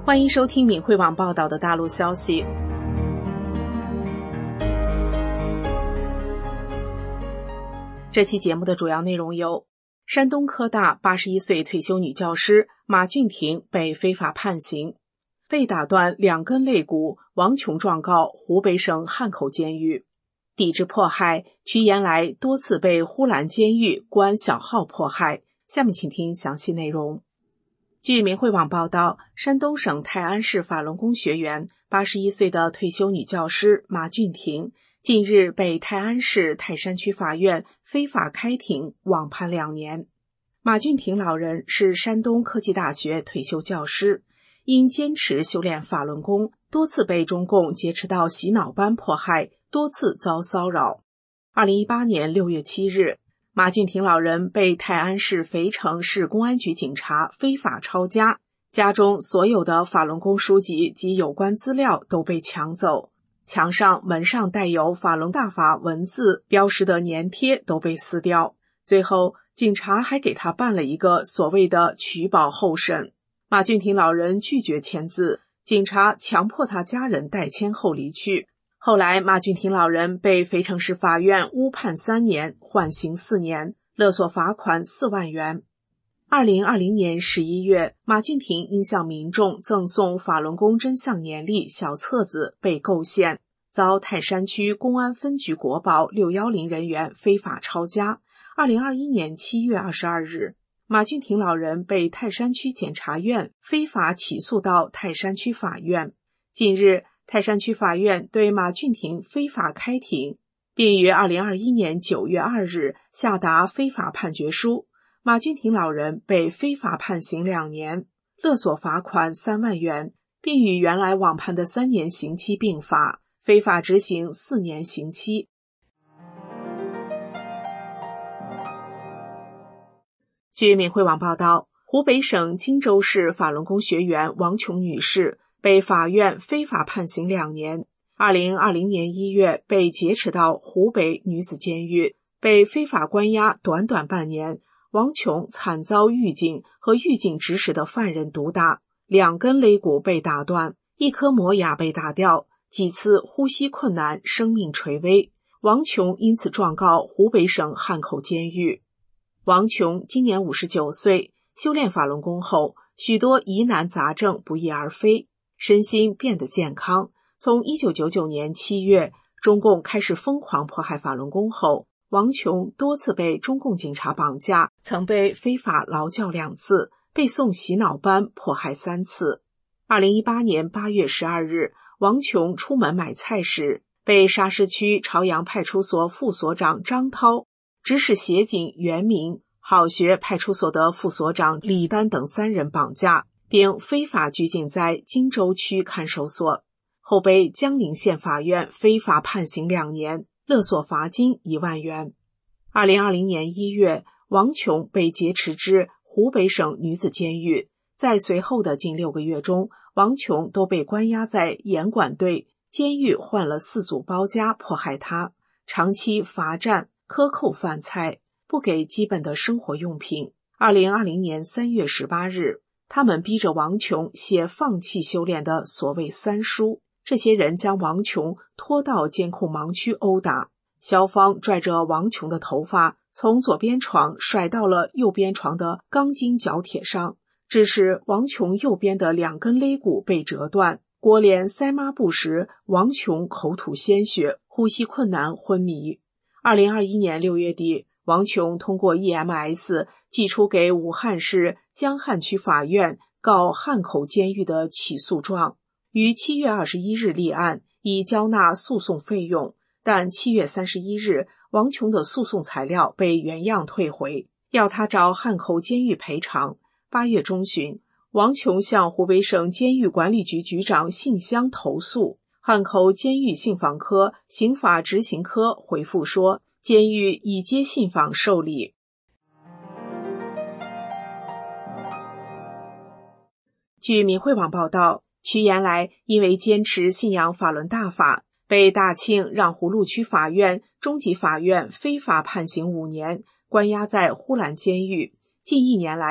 欢迎收听敏慧网报道的大陆消息。这期节目的主要内容有：山东科大81岁退休女教师马俊婷被非法判刑，被打断2根肋骨，王琼状告湖北省汉口监狱；抵制迫害，瞿延来多次被呼兰监狱关小号迫害。下面请听详细内容。据民汇网报道，山东省泰安市法轮功学员81岁的退休女教师马俊婷近日被泰安市泰山区法院非法开庭，网判2年。马俊婷老人是山东科技大学退休教师，因坚持修炼法轮功，多次被中共劫持到洗脑班迫害，多次遭骚扰。2018年6月7日，马俊婷老人被泰安市肥城市公安局警察非法抄家，家中所有的法轮功书籍及有关资料都被抢走，墙上门上带有法轮大法文字标识的粘贴都被撕掉。最后警察还给他办了一个所谓的取保候审。马俊婷老人拒绝签字，警察强迫他家人代签后离去。后来马俊婷老人被肥城市法院误判3年，缓刑4年，勒索罚款4万元。2020年11月，马俊婷因向民众赠送法轮功真相年历小册子被构陷，遭泰山区公安分局国保610人员非法抄家。2021年7月22日，马俊婷老人被泰山区检察院非法起诉到泰山区法院。近日，泰山区法院对马俊婷非法开庭，并于2021年9月2日下达非法判决书。马俊婷老人被非法判刑2年，勒索罚款3万元，并与原来网判的3年刑期并罚，非法执行4年刑期。据民汇网报道，湖北省荆州市法轮功学员王琼女士被法院非法判刑2年，2020年1月被劫持到湖北女子监狱，被非法关押短短半年。王琼惨遭狱警和狱警指使的犯人毒打，2根肋骨被打断，1颗磨牙被打掉，几次呼吸困难，生命垂危。王琼因此状告湖北省汉口监狱。王琼今年59岁，修炼法轮功后，许多疑难杂症不翼而飞，身心变得健康。从1999年7月，中共开始疯狂迫害法轮功后，王琼多次被中共警察绑架，曾被非法劳教2次，被送洗脑班迫害3次。2018年8月12日，王琼出门买菜时，被沙市区朝阳派出所副所长张涛、指使协警袁明、好学派出所的副所长李丹等3人绑架，并非法拘禁在荆州区看守所，后被江宁县法院非法判刑2年，勒索罚金1万元。2020年1月，王琼被劫持至湖北省女子监狱，在随后的近6个月中，王琼都被关押在严管队，监狱换了4组包夹迫害她，长期罚站、克扣饭菜，不给基本的生活用品。2020年3月18日，他们逼着王琼写放弃修炼的所谓3书。这些人将王琼拖到监控盲区殴打，校方拽着王琼的头发从左边床甩到了右边床的钢筋脚铁上，致使王琼右边的2根肋骨被折断。裹脸塞抹布时，王琼口吐鲜血，呼吸困难，昏迷。2021年6月底，王琼通过 EMS 寄出给武汉市江汉区法院告汉口监狱的起诉状，于7月21日立案，已交纳诉讼费用，但7月31日，王琼的诉讼材料被原样退回，要他找汉口监狱赔偿。8月中旬，王琼向湖北省监狱管理局局长信箱投诉，汉口监狱信访科刑法执行科回复说，监狱已接信访受理。据民汇网报道，瞿延来因为坚持信仰法轮大法，被大庆让湖路区法院、中级法院非法判刑5年，关押在呼兰监狱。近1年来，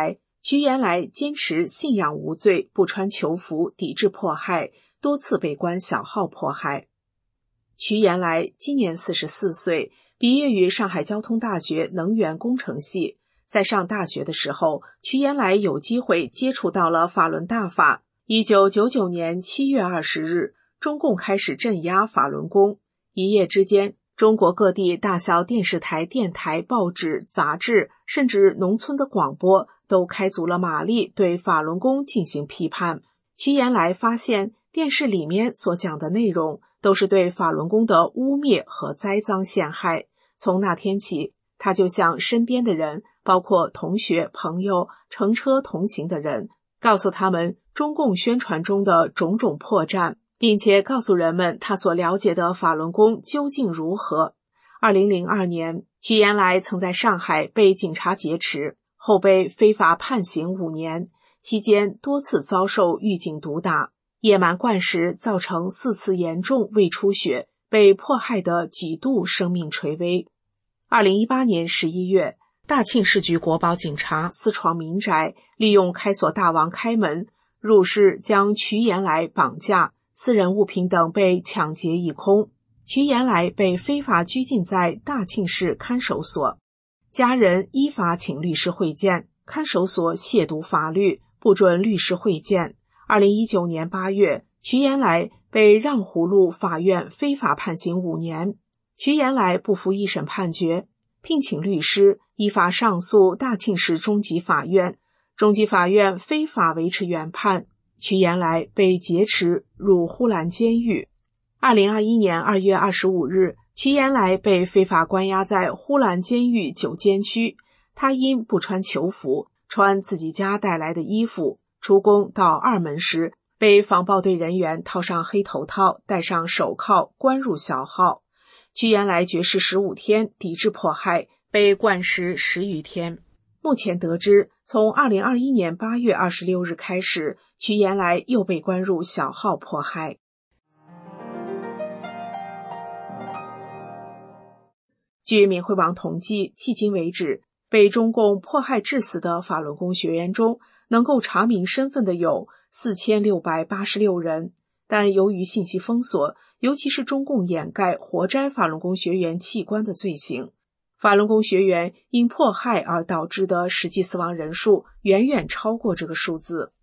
瞿延来坚持信仰无罪，不穿囚服，抵制迫害，多次被关小号迫害。瞿延来今年44岁，毕业于上海交通大学能源工程系。在上大学的时候，瞿延来有机会接触到了法轮大法。1999年7月20日，中共开始镇压法轮功。一夜之间，中国各地大小电视台、电台、报纸、杂志，甚至农村的广播都开足了马力对法轮功进行批判。瞿延来发现电视里面所讲的内容都是对法轮功的污蔑和栽赃陷害。从那天起，他就向身边的人，包括同学、朋友、乘车同行的人，告诉他们中共宣传中的种种破绽，并且告诉人们他所了解的法轮功究竟如何。2002年，瞿延来曾在上海被警察劫持，后被非法判刑5年，期间多次遭受狱警毒打，夜满灌食造成4次严重胃出血，被迫害得几度生命垂危。2018年11月，大庆市局国保警察私闯民宅，利用开锁大王开门，入室将瞿延来绑架，私人物品等被抢劫一空。瞿延来被非法拘禁在大庆市看守所，家人依法请律师会见，看守所亵渎法律，不准律师会见。2019年8月，瞿延来被让葫芦法院非法判刑5年。瞿延来不服一审判决，聘请律师，依法上诉大庆市中级法院。中级法院非法维持原判，瞿延来被劫持入呼兰监狱。2021年2月25日，瞿延来被非法关押在呼兰监狱9监区。他因不穿囚服，穿自己家带来的衣服，出宫到二门时，被防暴队人员套上黑头套，戴上手铐，关入小号。瞿延来绝食15天，抵制迫害，被灌食10余天。目前得知，从2021年8月26日开始，瞿延来又被关入小号迫害。据缅惠网统计，迄今为止，被中共迫害致死的法轮功学员中，能够查明身份的有4686人。但由于信息封锁，尤其是中共掩盖活摘法轮功学员器官的罪行，法轮功学员因迫害而导致的实际死亡人数远远超过这个数字。